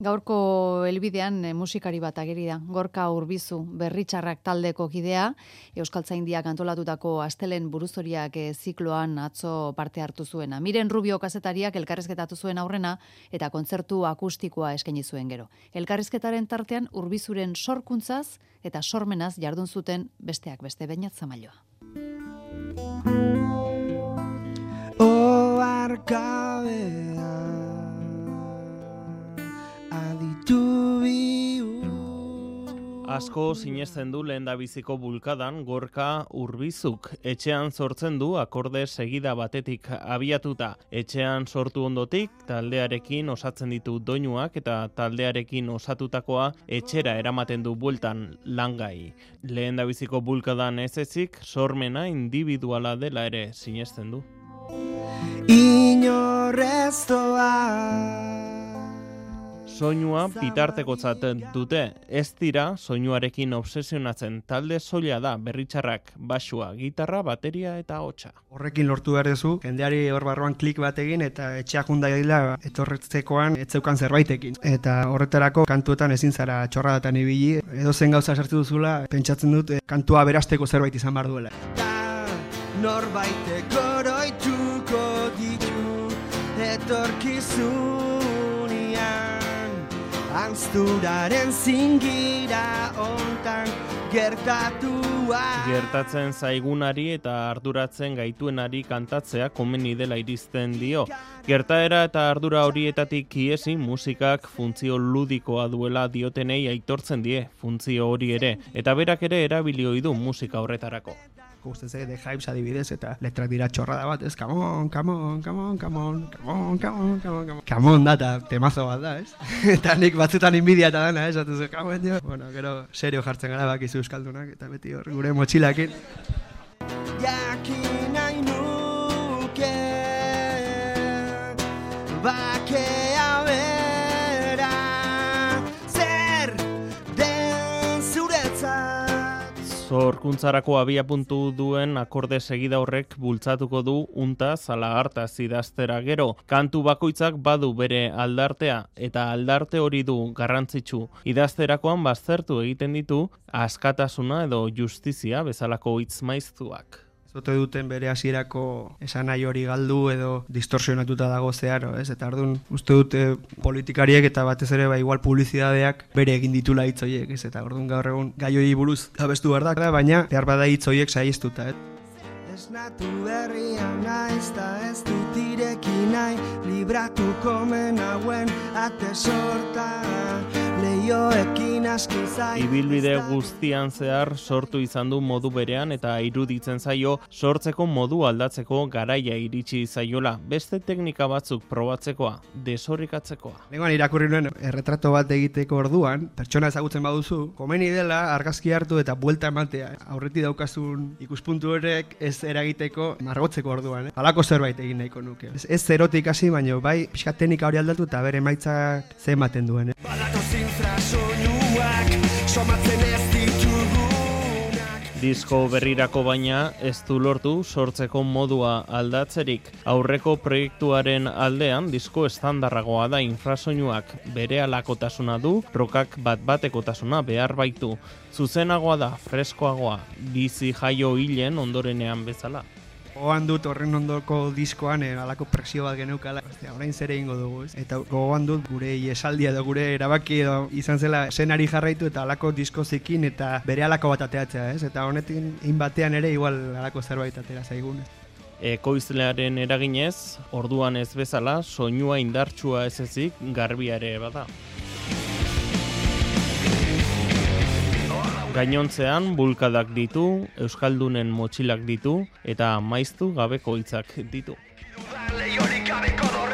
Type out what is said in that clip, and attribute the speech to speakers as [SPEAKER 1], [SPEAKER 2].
[SPEAKER 1] Gaurko helbidean musikari bat ageri da. Gorka Urbizu, Berritxarrak taldeko kidea, Euskaltzaindiak antolatutako astelen buruzoriak zikloan atzo parte hartu zuena. Miren Rubio kazetariak elkarrizketatu zuen aurrena eta kontzertu akustikoa eskaini zuen gero. Elkarrizketaren tartean Urbizuren sorkuntzaz eta sormenaz jardun zuten besteak beste Beñat Zamaioa.
[SPEAKER 2] Oarkabea
[SPEAKER 3] Asko sinesten du lehendabiziko bulkadan Gorka Urbizuk. Etxean sortzen du akorde segida batetik abiatuta. Etxean sortu ondotik taldearekin osatzen ditu doinuak eta taldearekin osatutakoa etxera eramaten du bueltan langai. Lehendabiziko bulkadan ez ezik sormena individuala dela ere sinesten du. Soinua bitartekotzat dute, ez dira soinuarekin obsesionatzen. Talde soila da, Berritxarrak, basua, gitarra, bateria eta ahotsa.
[SPEAKER 2] Horrekin lortu behar duzu, jendeari hor barruan klik bat egin eta etxea jundaila etorretzekoan etzeukan zerbaitekin. Eta horretarako kantuetan ezin zara txorradatan ibili, edo zen gauza sartu duzula, pentsatzen dut kantua berasteko zerbait izan behar duela. Norbaitek oroituko ditu etorkizunian Anzturaren zingira ontan gertatua.
[SPEAKER 3] Gertatzen zaigunari eta arduratzen gaituenari kantatzea komeni dela irizten dio. Gertaera eta ardura horietatik iesi musikak funtzio ludikoa duela diotenei aitortzen die funtzio hori ere. Eta berak ere erabili ohi du musika horretarako.
[SPEAKER 2] Guztez The Hypes adibidez eta letrak dira txorrada bat, ez? Come on da, eta temazo bat da, ez? Eta nik batzutan inbidia eta dana, ez? Come on, bueno, gero serio jartzen gara bakizu euskaldunak, eta beti hor gure motxilakin. Jakin nahi nuke bakea bera zer den zuretzat.
[SPEAKER 3] Sorkuntzarako abiapuntu duen akorde segida horrek bultzatuko du untaz ala hartaz idaztera gero. Kantu bakoitzak badu bere aldartea eta aldarte hori du garrantzitsu. Idazterakoan baztertu egiten ditu askatasuna edo justizia bezalako hitz maiztuak.
[SPEAKER 2] Zote duten bere hasierako esanai hori galdu edo distorsionatuta dago zeharo, ez? Eta orduan uste dute politikariek eta batez ere igual publizidadeak bere egin ditula hitz horiek, ez? Eta orduan gaur egun gai hori buruz abestu behar da, baina behar bada hitz horiek saiestuta, ez? Esnatu berrian naiz ta ez dut ireki nahi, libratuko menauen ate sorta.
[SPEAKER 3] Ibilbide guztian zehar sortu izan du modu berean eta iruditzen zaio sortzeko modu aldatzeko garaia iritsi zaiola. Beste teknika batzuk probatzekoa, desorrikatzekoa.
[SPEAKER 2] Nengoan irakurri nuen erretrato bat egiteko orduan, pertsona ezagutzen baduzu, komeni dela argazki hartu eta buelta ematea. Aurretik daukazun ikuspuntu horrek ez eragiteko margotzeko orduan. Halako zerbait egin nahiko nuke. Ez zerotik hasi, baina bai pixka teknika hori aldatu eta bere emaitzak ze ematen duen.
[SPEAKER 3] Disko berrirako baina ez du lortu sortzeko modua aldatzerik. Aurreko proiektuaren aldean disko estandarragoa da infrasoinuak. Berehalakotasuna du, rockak bat-batekotasuna behar baitu. Zuzenagoa da, freskoagoa, bizi jaio hilen ondorenean bezala.
[SPEAKER 2] Gogoan dut horren ondoko diskoan alako presio bat geneukala. Orain zer egingo dugu, ez? Eta gogoan dut gure esaldia edo gure erabaki edo izan zela senari jarraitu eta alako disko zikin eta bere alako bat ateatzea, ez? Eta honetin batean ere igual alako zerbait atera zaigun.
[SPEAKER 3] Ekoizlearen eraginez, orduan ez bezala, soinua indartsua ez ezik garbia ere bada. Gainontzean bulkadak ditu, euskaldunen motxilak ditu eta maiztu gabeko hitzak ditu.